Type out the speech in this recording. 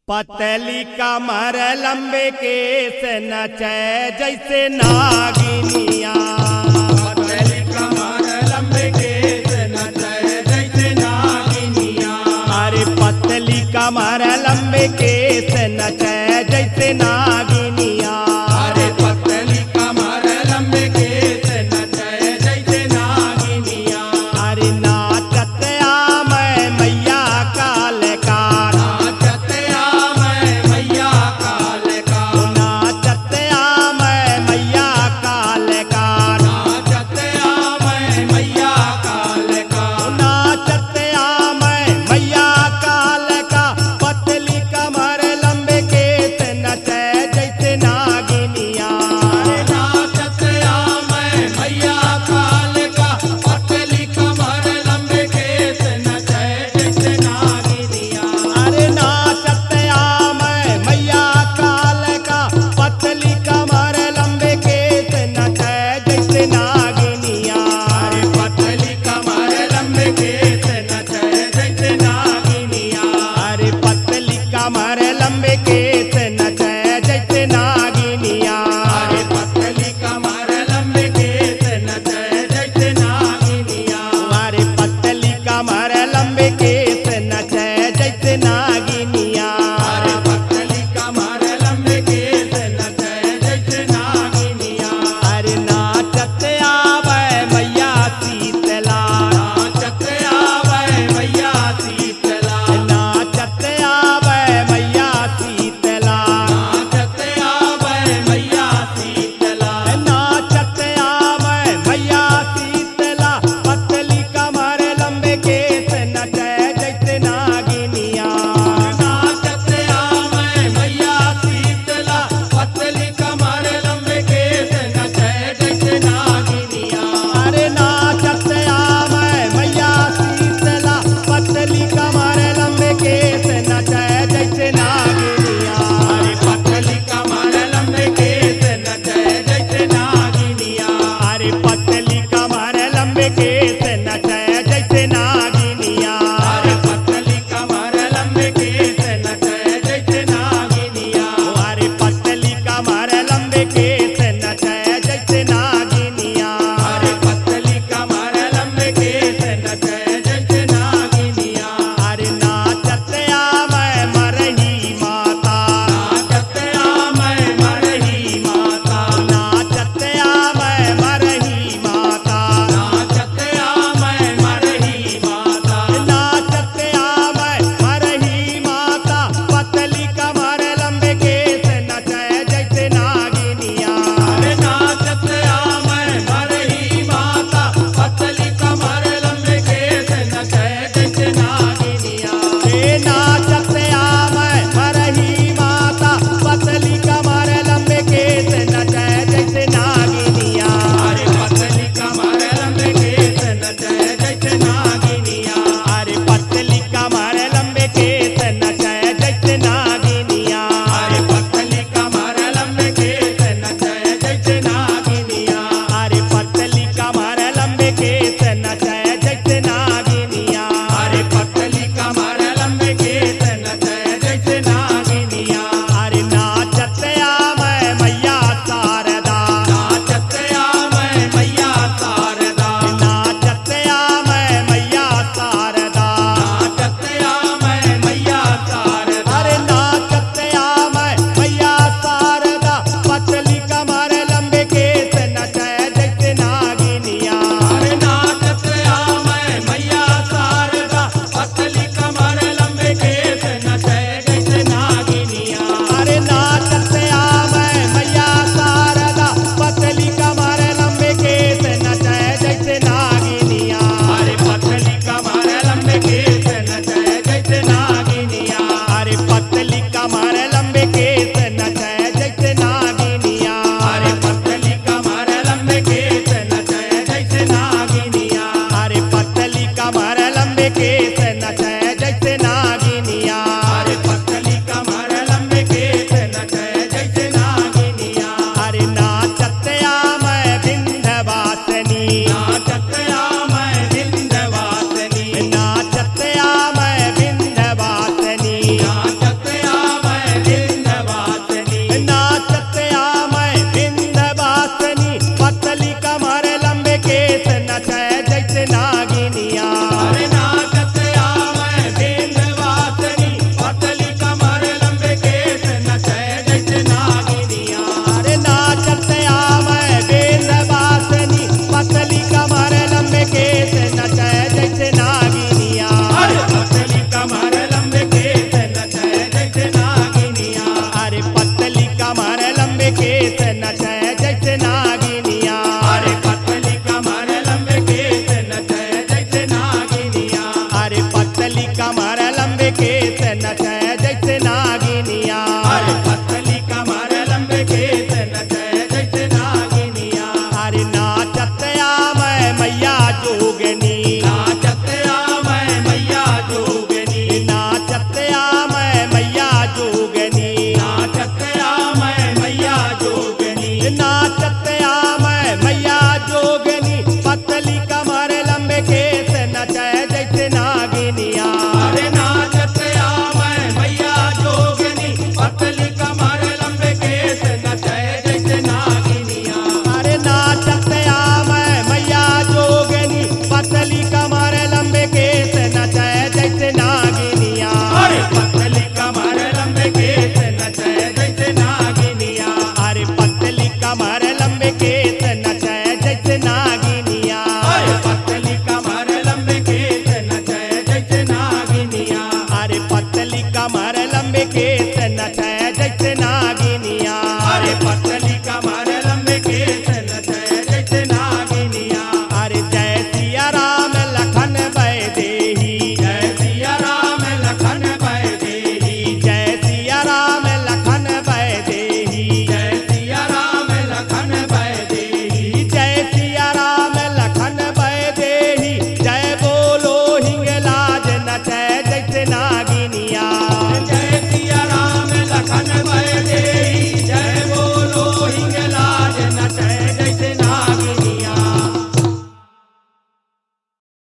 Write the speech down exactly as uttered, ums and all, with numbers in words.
पतली कमर लंबे केस नचे जैसे नागिनिया। पतली कमर लंबे केस नचे जैसे नागिनिया। अरे पतली कमर लंबे केस नचे जैसे नागिनिया। अरे पतली कमर लंबे केस नचे जैसे नागिनिया। अरे नाचत आ मैं मैया कालकार। नाचत आ मैं मैया कालकार। नाचत आ मैं मैया कालकार। नाचत आ मैं मैया कालकार। नाचत आ मैं मैया काल का। पतली कमर लंबे केस नचे जैसे नागिनिया। अरे पतली कमर लंबे केस नचे जैसे नागिनिया। अरे नाचत आवे मैया जोगनी, नाचत आवे मैया जोगनी। नाचत आवे मैया जोगनी, नाचत आवे मैया जोगनी। नाचत आवे मैया जोगनी। पतली कमर लंबे केस नचे जैसे नागिनिया। अरे नाचत आवे मैया जोगनी। पतली कमर लंबे केस नचे जैसे नागिनिया। अरे नाचत आवे मैया जोगनी। पतली कमर लंबे केस नचे जैसे नागिनिया। अरे पतली कमर लंबे केस नचे जैसे नागिनिया। अरे पतली कमर लंबे केस नचे जैसे नागिनिया। अरे पतली कमर लंबे केस नचे जैसे नागिनिया। अरे पतली कमर लंबे केस नचे